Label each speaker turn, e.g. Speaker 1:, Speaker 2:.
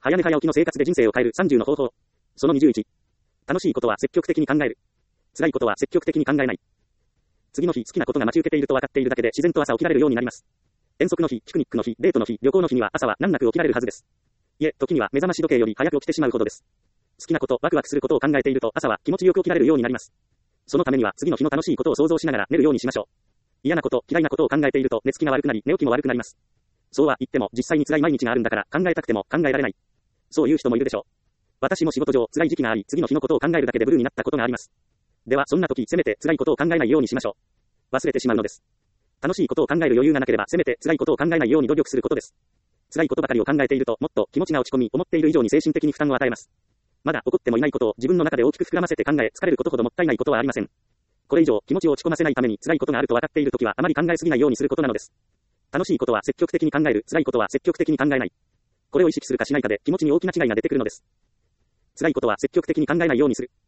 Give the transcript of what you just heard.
Speaker 1: 早寝早起きの生活で人生を変える30の方法。その21。楽しいことは積極的に考える。辛いことは積極的に考えない。次の日好きなことが待ち受けていると分かっているだけで自然と朝起きられるようになります。遠足の日、ピクニックの日、デートの日、旅行の日には朝は難なく起きられるはずです。いえ、時には目覚まし時計より早く起きてしまうほどです。好きなこと、ワクワクすることを考えていると朝は気持ちよく起きられるようになります。そのためには次の日の楽しいことを想像しながら寝るようにしましょう。嫌なこと、嫌いなことを考えていると寝つきが悪くなり寝起きも悪くなります。そうは言っても実際に辛い毎日があるんだから考えたくても考えられない。そういう人もいるでしょう。私も仕事上辛い時期があり次の日のことを考えるだけでブルーになったことがあります。ではそんな時せめて辛いことを考えないようにしましょう。忘れてしまうのです。楽しいことを考える余裕がなければせめて辛いことを考えないように努力することです。辛いことばかりを考えているともっと気持ちが落ち込み思っている以上に精神的に負担を与えます。まだ起こってもいないことを自分の中で大きく膨らませて考え疲れることほどもったいないことはありません。これ以上気持ちを落ち込ませないために辛いことがあると分かっているときはあまり考えすぎないようにすることなのです。楽しいことは積極的に考える、辛いことは積極的に考えない。これを意識するかしないかで気持ちに大きな違いが出てくるのです。辛いことは積極的に考えないようにする。